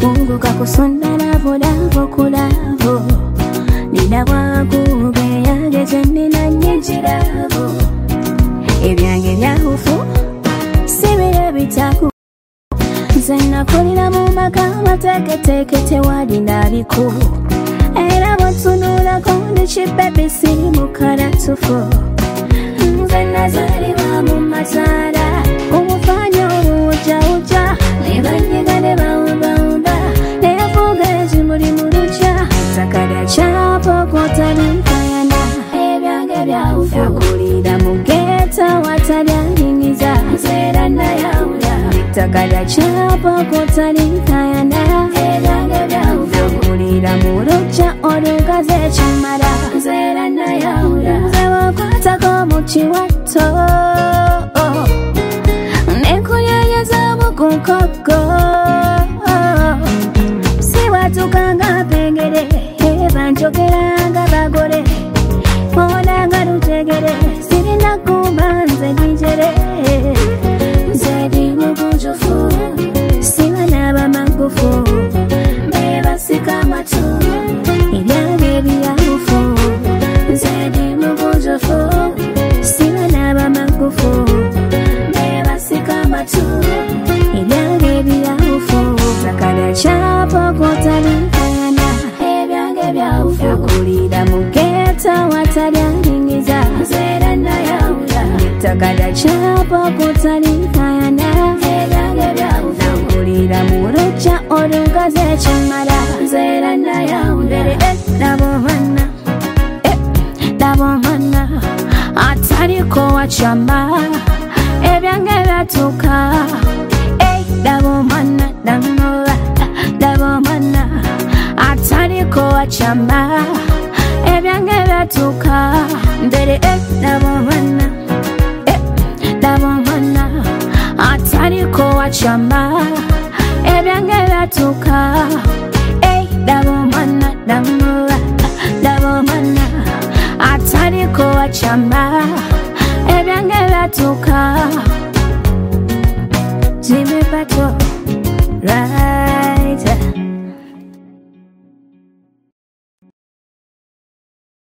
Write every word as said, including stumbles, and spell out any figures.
Mungu kakusonda lavo lavo kulavo Nina wangu geyage jeni na njiravo Ebyange byahufu Sibire bitaku Zena kulina mumaka mateke teke tewadi nabiku Era watunula konde chipepe siri mukara tufu Zena zari wa mumatara Umufanyo uja uja Nebanyiga neba umba umba Nefuga jimuri murucha Takada chapo kotani kayana Ebyange byahufu Yakulida mugeta watabyangingiza Zera na yaula Takada chapo kotani kayana Ebyange byahufu Yakulida murucha orugaze chimara Zera na yaula Zewa kwata komuchi wato Nekunyanyeza mukukoko Siwa tukanga pengere Eba nchokeranga bagore Monanga rutegere Sirina kubanze dijere Zedi mukujufu Siwa naba magufu Beba sika matu Ibyange biyahufu Zedi mukujufu Siwa naba magufu Beba sika matu Ibyange biyahufu Takada chapo kotani kayana Ebyange byahufu Yakulida mugeta watabyangingiza Zera na yaula Takada chapo kotani kayana Ebyange byahufu Yakulida murucha orugaze chimara Zera na yaula Dabo mana Dabo mana Atariko wachama Ebyange byatuka Dabo mana Dabo Dabo mana Atariko wachama Ebyange byatuka Ndere Dabo mana Dabo mana Atariko wachama Ebyange byatuka Dabo mana Dabo Dabo mana Atariko wachama Ebyange byatuka Jimmy Pato Right